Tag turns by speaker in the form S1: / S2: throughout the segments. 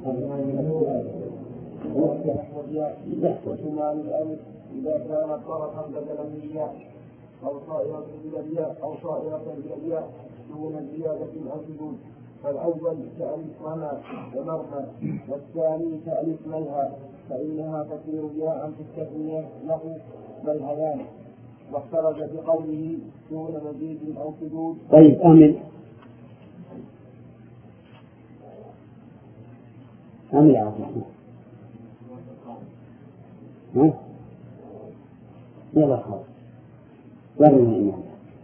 S1: وشمال الألف إذا كانت طرفا بدلا من الياء أو صائرة إلى الياء أو صائرة إلى الياء دون زيادة أو شذوذ. فالأول كألف رمى ومرمى، والثاني كألف ملهى، فإنها تصير ياء في التثنية له ملهيان. واختلف بقوله دون مزيد أو شذوذ.
S2: طيب أمل يا رحمة يلا خلاص ورنا الإمام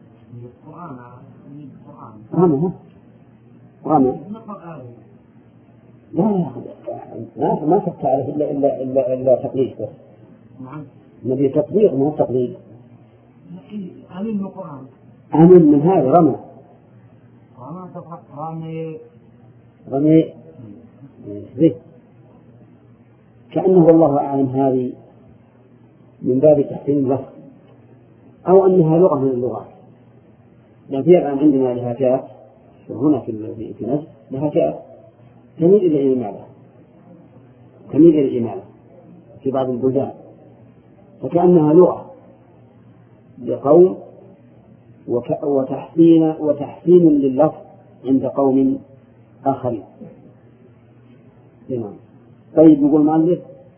S2: رمى لا ما تتعرف إلا تقليد بس. نبي تطبيق مو تقليد. أمل من هذا رمى ذي كأنه والله أعلم هذه من باب تحسين اللفظ أو أنها لغة من اللغات. لأن في الآن عندنا لهجات هنا في نجد لهجات تميل إلى الإمالة في بعض البلدان، فكأنها لغة لقوم وتحسين لللفظ عند قوم آخرين. طيب نقول مؤلف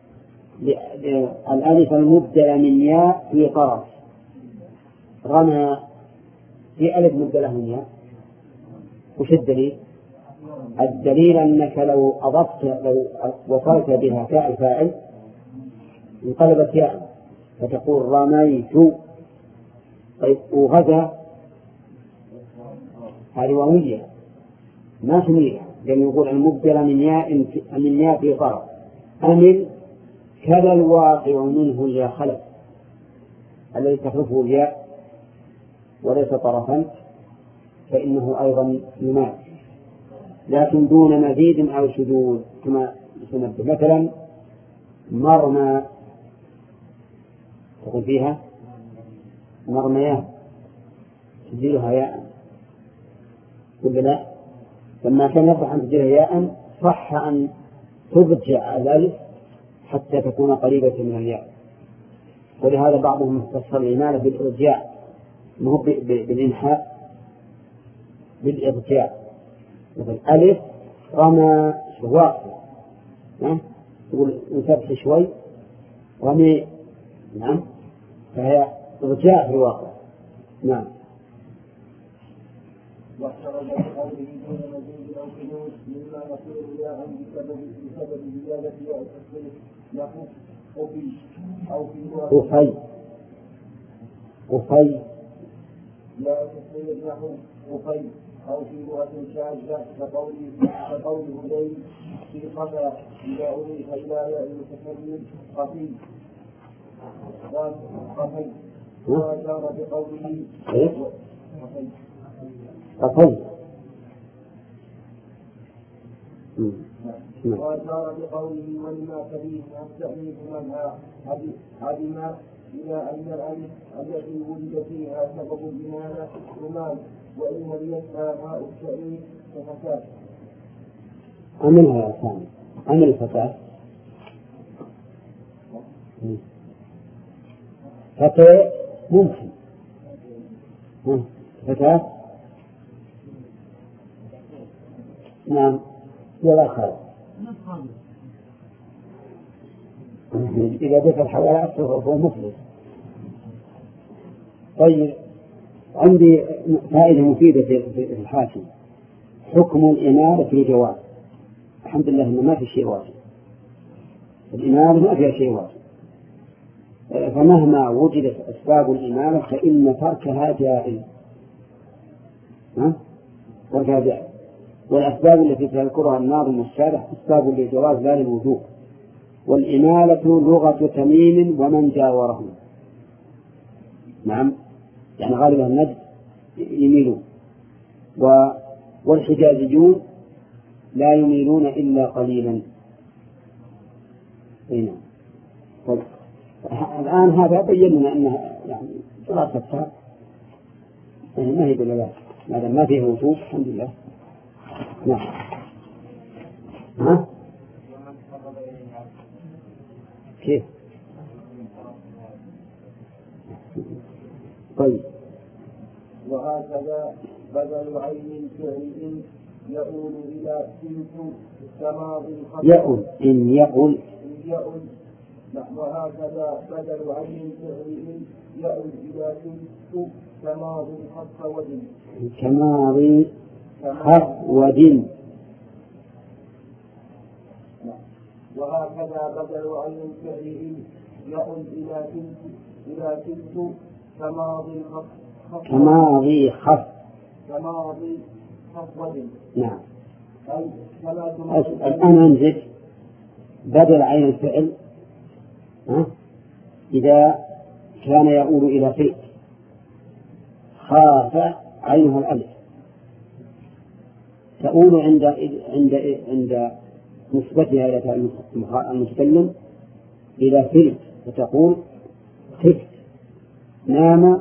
S2: الألف المبدلة من ياء في طرف رمى في ألف مبدلة من ياء. وش الدليل؟ الدليل أنك لو وصلت بها تاء الفاعل انقلبت ياء فتقول رميت. طيب وغدا هذه واوية ما تميل، لأن يقول المبدلة من ياء في طرف أمل كذا الواقع منه الياء خلف الذي تخلفه الياء وليس طرفا فإنه أيضا يمال، لكن دون مزيد أو شذوذ كما سنبه. مثلا مرمى تقول فيها مرميان تجيلها ياء ولا لا؟ لما كان يصح أن تجيلها ياء صح أن ترجع الألف حتى تكون قريبة من الياء. ولهذا بعضهم اختصر الإمالة بالإرجاع مو بالإنحاء، بالإرجاع. مثل ألف رمى شواء تقول نسبح شوي رمي فهي إرجاع في الواقع.
S1: واحترز بقوله دون مزيد أو شذوذ مما يصير ياء بسبب زيادة ياء التصريف له أفي أو في
S2: أفي
S1: ياء التصريف له أفي أو في لغة شاذة كقول هذيل في قفا إذا أضيف إلى ياء المتكلم قفي وأشار بقوله وأشار بقوله ولما فيه التأنيث منها عدم إلى أن الألف التي ولد فيها سبب الإمالة رمال وإن وليتها ماء التأنيث ففتاة.
S2: عملها يا ثاني عمل الفتاة فتاة ممكن فتاة نعم ولا خالد إذا دفع الحوالات فهو مفلس. طيب عندي فائدة مفيدة في الحاشية حكم الإمالة في الجواز. الحمد لله إنه ما في شيء واجب، الإمالة ما فيها شيء واجب، فمهما وجدت أسباب الإمالة فإن تركها جائز والأسباب التي تذكرها الناظم والشارح أسباب للجواز لا للوجوب. والإمالة لغة تميم ومن جاوره. يعني غالبا النجد يميلون والحجازيون لا يميلون إلا قليلا. طيب الآن هذا بيّننا أنها يعني دراستها ما هي دلالات ما فيه وجوب الحمد لله. كيف؟ طيب.
S1: وهكذا بدل عين فعل يؤول إلى تلك كماض
S2: يؤول إن يؤول.
S1: وهكذا بدل عين فعل يؤول إلى تلك كماض خف ودن.
S2: كماض خف ودن.
S1: وهكذا بدل عين فعل يؤول إلى تلك كماضي خف ودن.
S2: نعم. الآن أنزل بدل عين الفعل إذا كان يؤول إلى فعل خاف عينها الألف تؤول عند نسبتها إلى المتكلم إلى فعل فتقول خفت نام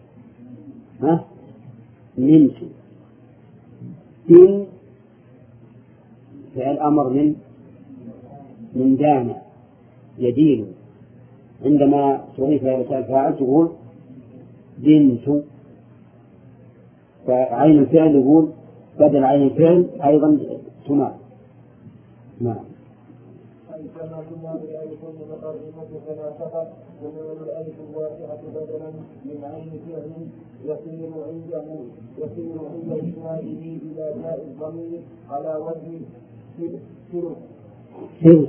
S2: نمت. دين فعل أمر من دام يدين عندما تضيف إلى الفاعل تقول دنت. فعين الفعل يقول بدل عين الفعل أيضا تمام. نعم.
S1: كما كنا بالألف المتقربة كما سبق ونقول الألف الواقعة بدلا من عين فعل يصير عند إسناده إلى جاء الضمير على وجه
S2: سلك.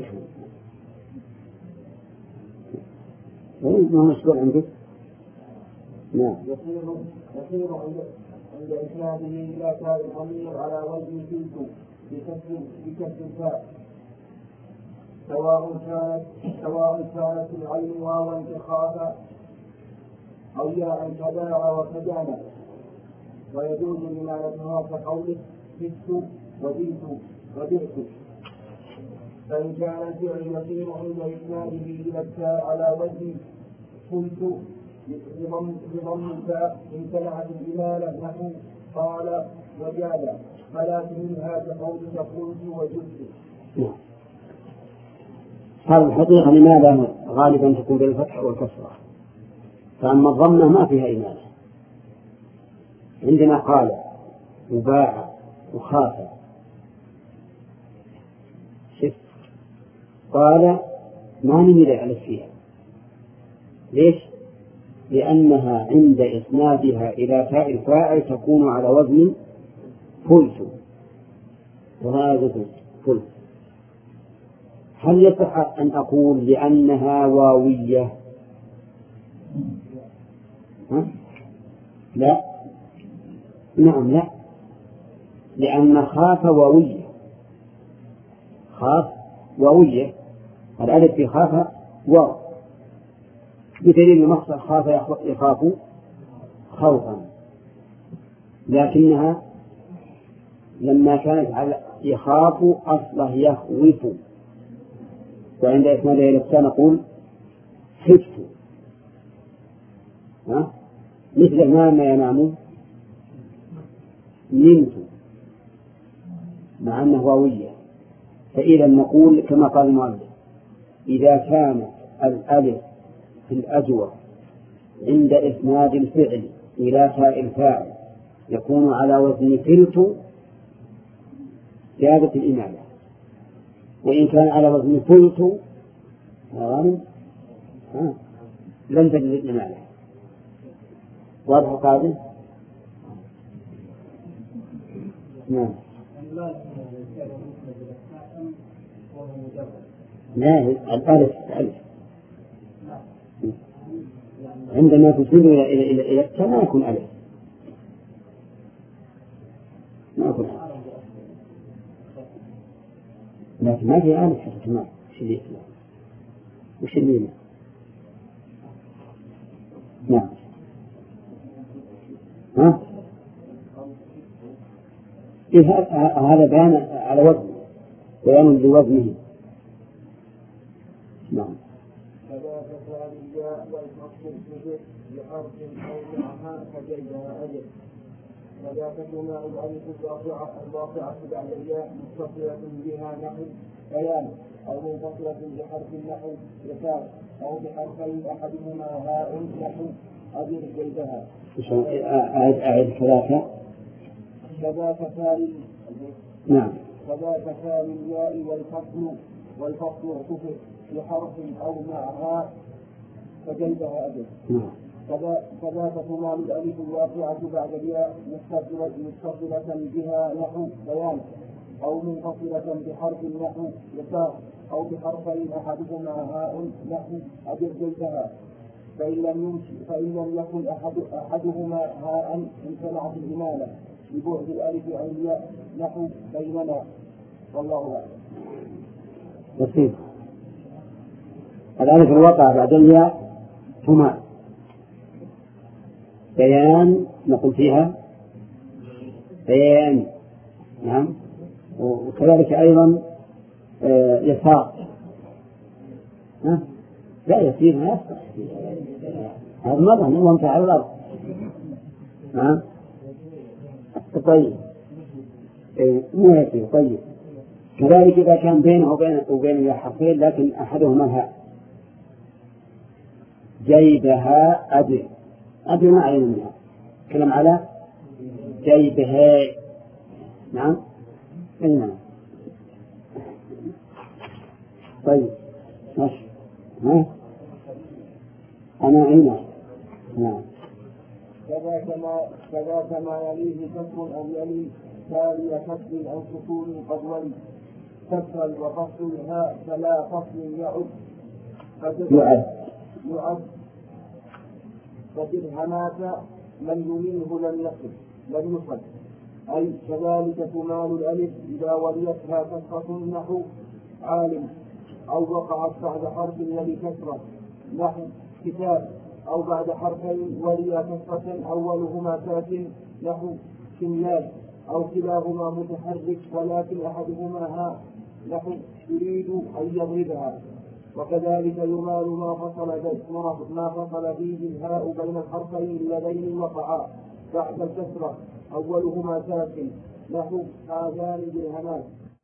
S2: ما هو مشكور عندك؟ نعم.
S1: يصير عند إسناده إلى جاء الضمير على وجه سلك بكسر الفاء سواء كانت العين واوا كخاف أو ياء كداع وكدانا. ويجوز لمعنتها كقوله فزت وبئت وبئت. فإن كان الفعل يصير عند إسناده إلى التاء على وجه قلت بضم التاء امتنعت الإمالة نحو قال وجاد فلا تهمها كقولك قلت وجدت.
S2: هذه الحقيقة لماذا غالبا تكون بالفتح والكسرة؟ فأما الضمة ما فيها إمالة. عندنا قال وباع وخاف. شف قال ما نميل على فيها. ليش؟ لأنها عند إسنادها إلى تاء الفاعل تكون على وزن فلت. وهذا فلت. هل يصح أن أقول لأنها واوية؟ لا. نعم لا، لأن خاف واوية. خاف واوية الألف في خاف واو بدليل المصدر خاف يخاف خوفا. لكنها لما كانت على يخاف أصله يخوف، وعند إسنادها إلى التاء نقول خفت. مثل نام ينام نمت مع أنه واوية. فإذا نقول كما قال المؤلف إذا كانت الألف في الأجوة عند إسناد الفعل إلى تاء الفاعل يكون على وزن فلت زيادة الإمالة، وإن كان على وزن فلت لن تجد الإمالة. واضح قادم؟ نعم. لا الألف عندما تسند إلى التاء ما يكون ألف، ما يكون ألف، لكن ما في ألف حتى تمام. وش اللي نعم. هذا بيان على وزن، بيان لوزنه. نعم.
S1: كذلك الياء والمقصود به بحرف أو معها فجيدها أجل. كذلك تجمع الألف الواقعة بعد الياء متصلة بها نحو بيان أو منفصلة بحرف نحو يسار أو بحرفين أحدهما هاء نحو أدر جيدها.
S2: أعد
S1: كذاك ثاني.
S2: نعم.
S1: كذاك ثاني الياء والفصل اعتفر بحرف أو معها فجيدها أدر.
S2: نعم.
S1: كذاك تمام الألف الواقعة بعد الياء متصلة بها نحو بيان أو منفصلة بحرف نحو يسار أو بحرفين أحدهما هاء نحو أدر جيدها. فإن لم يكن أحدهما هاء امتنعت الإمالة ببعد الألف عن الياء نحو بيننا. والله أعلم.
S2: بسيط. الألف الواقع بعد الياء تمام بيان نقول فيها بيان. نعم. وكذلك أيضا يسار. لا يسير ما يصح هذا مرة نظام على الأرض. طيب مو يسير. طيب كذلك إذا كان بينه وبين حرفين لكن أحدهما هاء جيبها أدري ما علينا منها كلام على جيبها. نعم. نعم. طيب ماشي. أنا عينه. نعم.
S1: كذا ما يليه كسر أو يلي تالي كسر أو سكون قد ولي كسر وفصل الهاء فلا فصل يعد فدرهمات من يمينه لم يصل أي كذلك تمال الألف إذا وليتها كسرة نحو عالم أو وقعت بعد حرف يلي كسرة نحو كتاب أو بعد حرفين ولي كسرة أولهما ساكن نحو شميال أو كلاهما متحرك ولكن أحدهما هاء نحو يريد أن يضربها. وكذلك يمال ما فصل فيه الهاء بين الحرفين اللذين وقعا بعد الكسرة أولهما ساكن نحو هذان درهمان.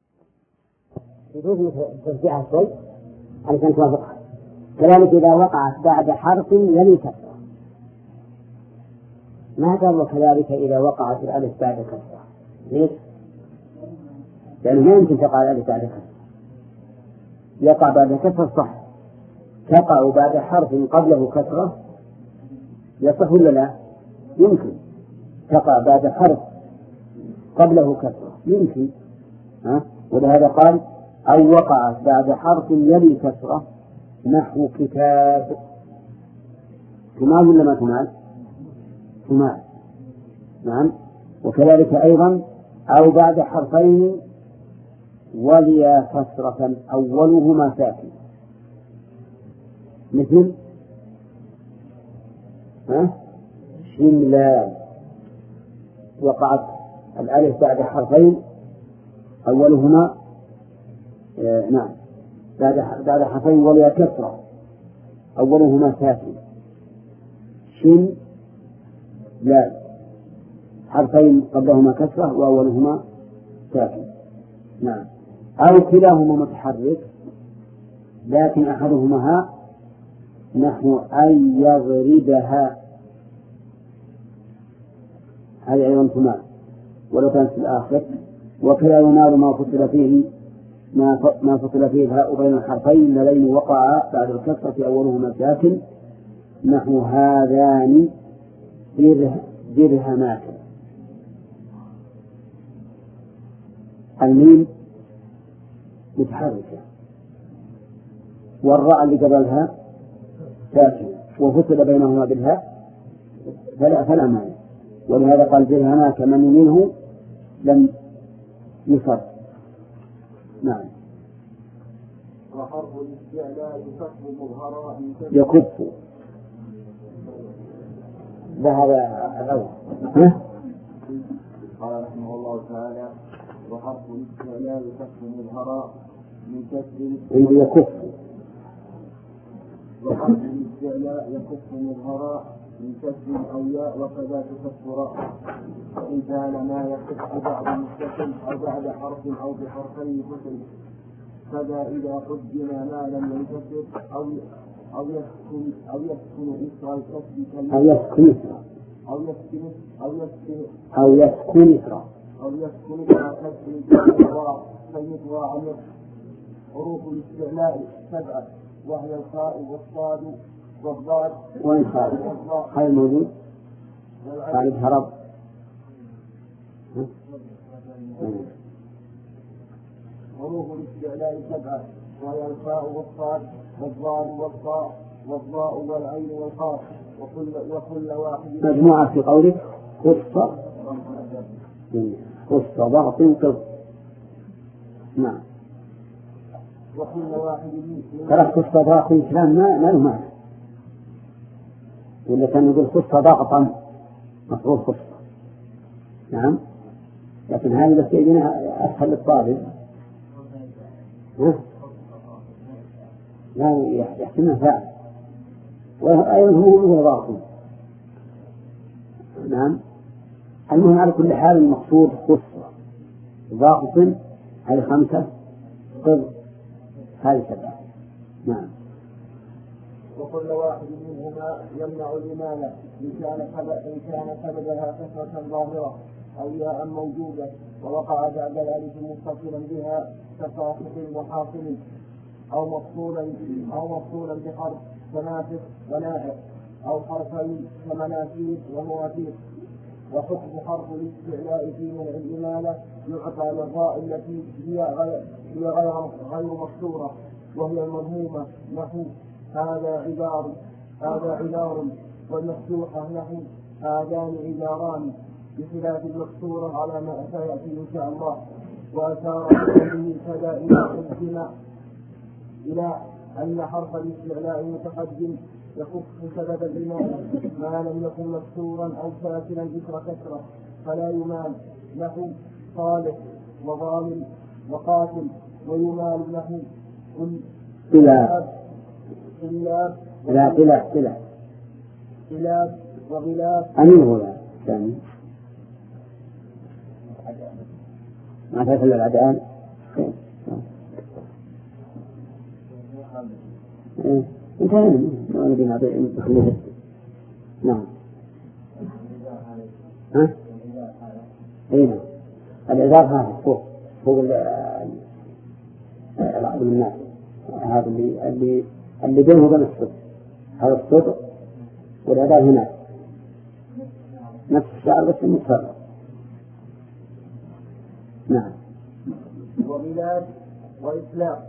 S2: يجوز ترجعها شوي علشان توافقها. كذلك إذا وقعت بعد حرف يلي كسرة ما قال وكذلك إذا وقعت الألف بعد كسرة. ليش؟ لأنه ما يمكن تقع الألف بعد كسرة. يقع بعد كسرة صح. تقع بعد حرف قبله كسرة يصح ولا لا؟ يمكن. تقع بعد حرف قبله كسرة يمكن. ولهذا قال أو وقعت بعد حرف يلي كسرة نحو كتاب. تمال ولا ما تمال؟ تمال. نعم. وكذلك أيضا أو بعد حرفين ولي كسرة أولهما ساكن مثل شملال وقعت الألف بعد حرفين أولهما نعم بعد حرفين ولي كسرة أولهما ساكن شملال حرفين قبلهما كسرة وأولهما ساكن. نعم. أو كلاهما متحرك لكن أحدهما هاء نحو أن يضربها. هذا أيضا تمام ولو كانت في الآخر. وكلا ينال ما فصل فيه الهاء بين الحرفين اللذين وقعا بعد الكسرة أولهما ساكن نحو هذان درهمات. الميم متحركة والراء اللي قبلها ساكن وفصل بينهما بالهاء فلا مانع. ولهذا قال درهمات من منه لم يصر. نعم.
S1: وحرف الاستعلاء يكف مظهرا
S2: يكف. هذا الأول.
S1: قال رحمه الله تعالى وحرف الاستعلاء يكف مظهرا من كسر
S2: يكف.
S1: وحرف الاستعلاء يكف مظهرا من كسر أو ياء وكذا تكسر وإن كان ما يكف بعد مستقل أو بعد حرف أو بحرفين كسر كذا إذا قدم ما لم ينكسر أو يسكن إسر الكسب فيطوى عن حروف الاستعلاء 7 وهي الخاء والصاد والضاد.
S2: وين خالد؟ خالد موجود؟ خالد هرب.
S1: حروف الاستعلاء 7 وهي الخاء والصاد والضاد والضاء والعين والقاف وكل واحد
S2: مجموعة في قولك خص ضغط قص. نعم.
S1: وكل واحد
S2: ترى خص ضغط كلام ما له معنى، ولا كان يقول خص ضغطا مفروض خص. نعم، لكن هذا بس يجينا أسهل للطالب. لا يحسنها فعل وأيضا هو ضغط. نعم. المهم على كل حال المقصود خص ضغط هذه 5 قض هذه 7. نعم.
S1: وكل واحد منهما يمنع الإمالة إن كان سببها كثرة ظاهرة أو ياء موجودة ووقع بعد الألف متصلا بها كفاصل وحاصل أو مفصولا بحرف كنافق ونائق أو حرفين كمنافيق ومواثيق. وحكم حرف الاستعلاء في منع الإمالة يعطى للراء التي هي غير مكسورة وهي المضمومة، نحو هذا عذار والمفتوحة نحو هذان عذاران، بخلاف المكسورة على ما سيأتي إن شاء الله. وأشار به كذا إلى أن حرف الاستعلاء متقدم يخص سبب الإمالة ما لم يكن مكسورا أو ساكنا ذكر كسرة فلا يمال، نحو صالح وظالم وقاتل. ويمال نحو خلاف وغلاف.
S2: أمين هو الثاني ما تفعل العدان. انتهينا ما نبي نخليه. نعم. اين الإذار هذا فوق العظم الناس هذا اللي بينه وبين الصدر، هذا الصدر والإذار هنا نفس الشعر بس متفرق. نعم.
S1: وميلاد وإسلام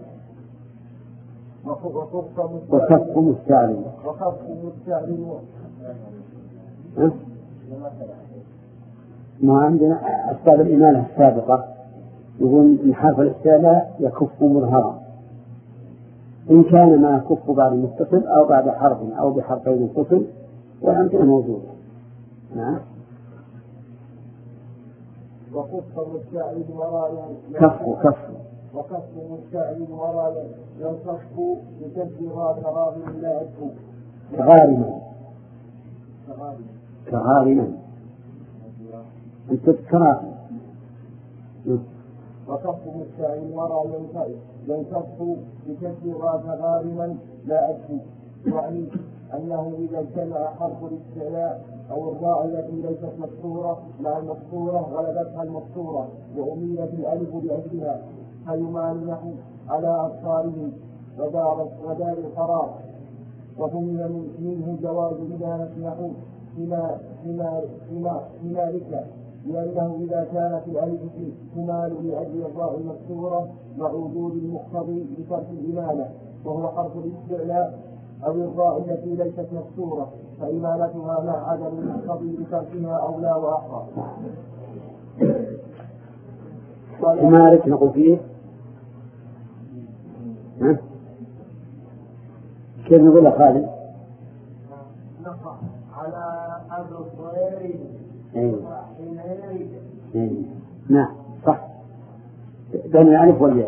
S2: وخف مستعلم. ما عندنا أسباب الإمالة السابقة يقول إن حرف الاستعلاء يكف مظهرا إن كان ما يكف بعد متصل أو بعد حرف أو بحرفين متصل والأمثلة موجودة. نعم.
S1: وكف مستعلم وراء وكف مستعلم وراء ينصف بكسرها كغارم لا أدفو
S2: كغارما أنت كراهن.
S1: وكف مستعلم وراء ينصف بكسرها كغارما لا أدفو، يعني أنه إذا اجتمع حرف الاستعلاء أو الراء التي ليست مكسورة مع المكسورة غلبتها المكسورة وأميلت الألف لأجلها فيمال نحو على أبصارهم ودار القرار. وفهم منه جواز إدانة نحو حمارك، لأنه إذا كانت الألف تمال لأجل الراء المكسورة مع وجود المقتضي بترك الإمالة وهو حرف الاستعلاء أو الراء التي ليست مكسورة فإمالتها مع عدم المقتضي بتركها أولى وأحرى.
S2: حمارك نقول فيه كيف نقول خالد؟
S1: نقع على أبصارهم وحمارك.
S2: نعم صح بين الألف والياء.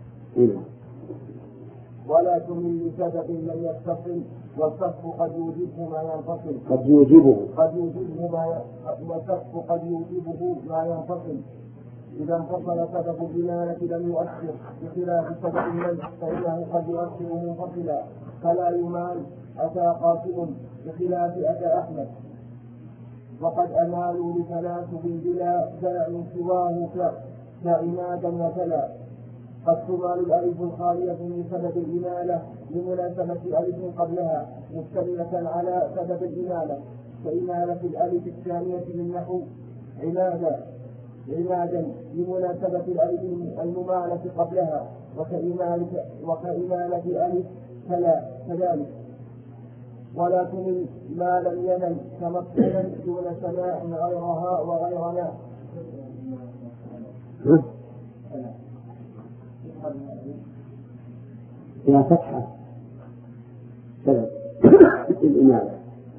S1: ولا تمل لسبب لم يتصل والصف قد يوجبه ما ينفصل.
S2: والصف قد يوجبه
S1: ما ينفصل إذا انفصل سبب الإمالة لم يؤثر، بخلاف سبب المنع فإنه قد يؤثر منفصلا، فلا يمال أتى قاسم بخلاف أتى أحمد. وقد أمالوا لتناسب بلا داع سواه كإمادا وتلا. قد تمال الألف الخالية من سبب الإمالة لمناسبة ألف قبلها مشتملة على سبب الإمالة، كإمالة الألف الثانية من نحو عمادا لمناسبة الألف الممالة قبلها، وكإمالة ألف تلا كذلك. ولا تمل ما لم ينل تمكنا دون سماع غيرها وغيرنا.
S2: فيها فتحة سبب الإمالة.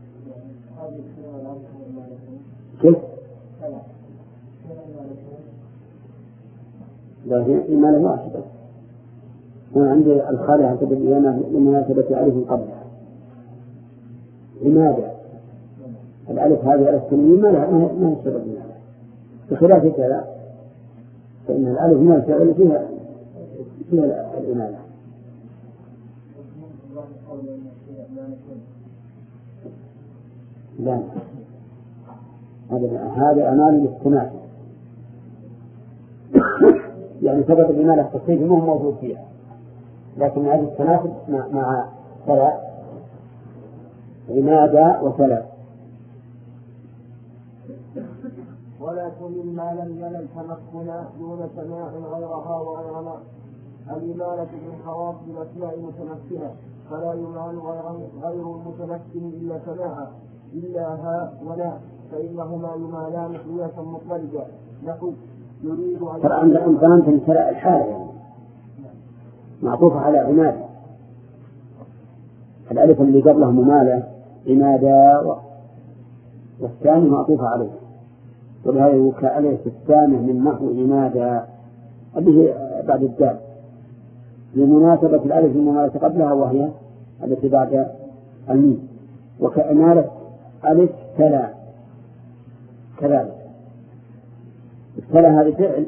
S2: كيف؟ لا هي إمالة واحدة. أنا عندي الخالية سبب الإمالة لمناسبة ألف قبلها. لماذا؟ الألف هذه ألف تنوين ما هي سبب الإمالة، بخلاف كذا فإن الألف من الفعل فيها الإمالة. لا هذا أمال للتناسب يعني سبب الإمالة التصريفي مو موجود فيها، لكن هذا التناسب مع ثلاث عمادة وثلاث.
S1: ولا تمل ما لم ينل تمكنا دون سماع غيرها وغيرنا. الإمالة من خواص الأسماء المتمكنة، فلا يمال غير المتمكن إلا سماعا إلا ها ولا، فإنهما يمالان قياسا مطلقا. نحو يريد أن
S2: ترى أنت فهمت ترى الحالة يعني معطوفة على عمادة، الألف اللي قبله ممالة عمادة والثاني معطوفة عليه، ولهذا وكألف الثاني من نحو عمادة اللي هي بعد الدال لمناسبة الألف الممالة قبلها وهي التي بعد الميم. وكأمالة ألف تلا كذلك. التلا هذه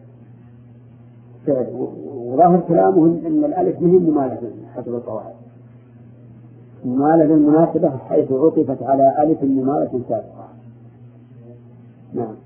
S2: فعل وظاهر كلامه أن الألف مهم ممالة حسب القواعد، ممالة للمناسبة حيث عطفت على ألف ممالة سابقة. نعم.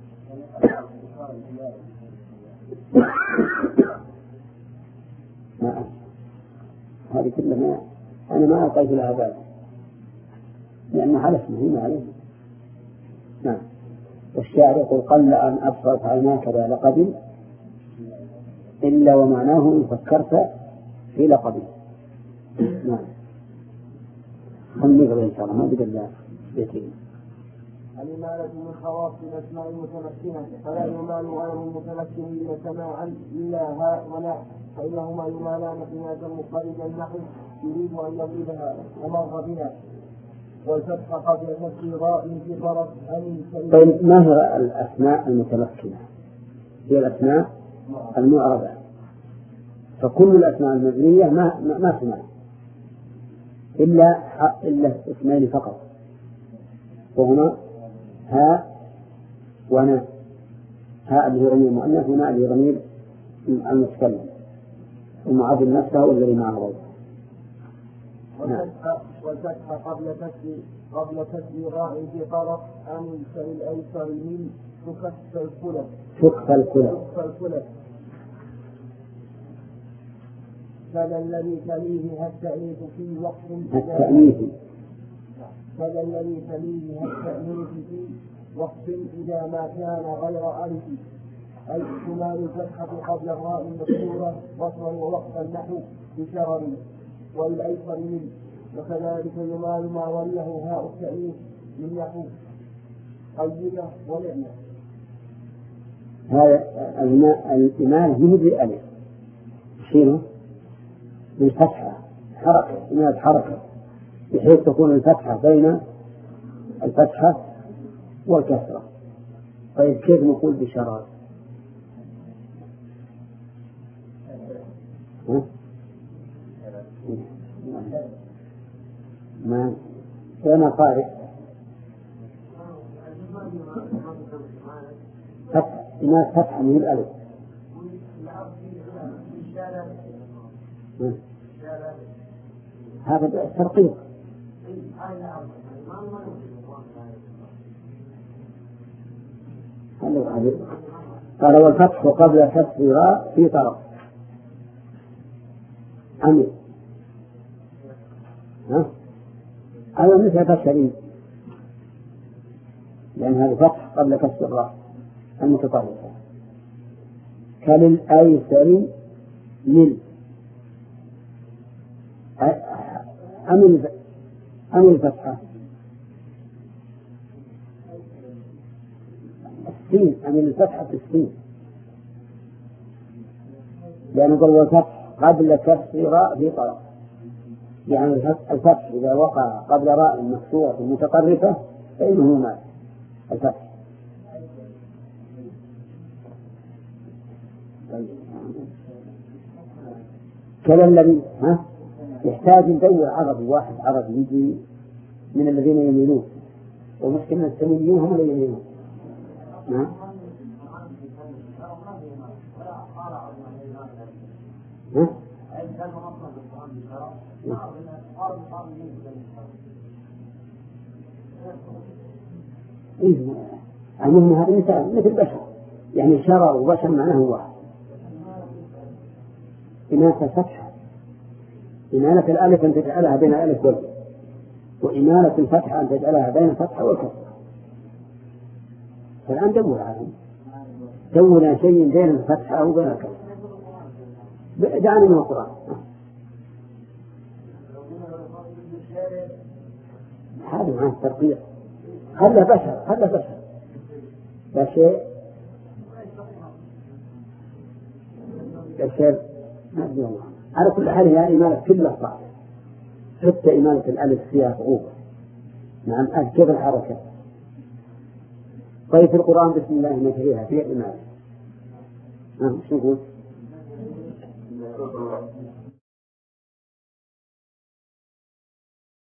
S2: نعم هذه كلها أنا ما ألقيت لها بال لأن حلف مهم عليه. نعم. والشاعر يقول قل أن أبصرت عيناك ذا لقب إلا ومعناه إن فكرت في لقبه. نعم. خلنا إن شاء الله ما بدل بيتين.
S1: الإمالة من خواص الأسماء المتمكنة، فلا يمال غير المتمكن إلا سماعا إلا ها ولا، فإنهما يمالان قياسا مضطردا. نحو يريد أن يضربها ومر بنا، والفتح قبل فتح راء في طرف أن.
S2: طيب ما هي الأسماء المتمكنة؟ هي الأسماء المعربة، فكل الأسماء المبنية ما تمال إلا اسمين فقط، وهما ها ونا. ها اللي هي ضمير مؤنث، ونا اللي هي ضمير المتكلم المعادل نفسه والذي معه غيره.
S1: والفتح قبل فتح راء في طرف أن الأيسر من تكف الكلى. كذا الذي تليه التأنيث في وقت إذا ما كان غير ألف، أي تمال الفتحة قبل الراء المكسورة وصلا ووقتا نحو بشرر والأيسر منه. وكذلك يمال ما وليه هاء التأنيث من نحو طيبة ونعمة.
S2: هذا الإمالة من بالألف شينه بالفتحة حركة بحيث تكون الفتحة بين الفتحة والكسرة. طيب كيف نقول بشرار؟ ما أنا قارئ فتحة إمالة فتحة من الألف. هذا الترقيق. قال والفتح قبل كسر راء في طرف عمل أو مثل فتح لأن هذا فتح قبل كسر الراء المتطرفة كالأيسر من أم الفتحة السين أم الفتحة السين لأن قال والفتح قبل كسر راء في طرف يعني الفتح إذا وقع قبل راء مكسورة متطرفة فإنه مال الفتح. كذا الذي يحتاج ندور عربي واحد عربي يجي من الذين يميلون ومشكلة التمييز هم اللي يميلون. المهم هذا مثل بشر يعني شرع وبشر معناه واحد. إمالة الفتحة إمالة الألف أن تجعلها بين الألف والفتحة وإمالة الفتحة أن تجعلها بين الفتحة والكسرة. فالآن دور عليهم دور شيء بين الفتحة وبين الكسرة دعنا من القرآن. هذا مع الترقيق خلى بشر لا شيء الشيء على كل حال هي إمالة كلها صعبة حتى إمالة الألف فيها صعوبة. نعم أكثر الحركة. طيب في القرآن بسم الله مجريها فيها إمالة. مش نقول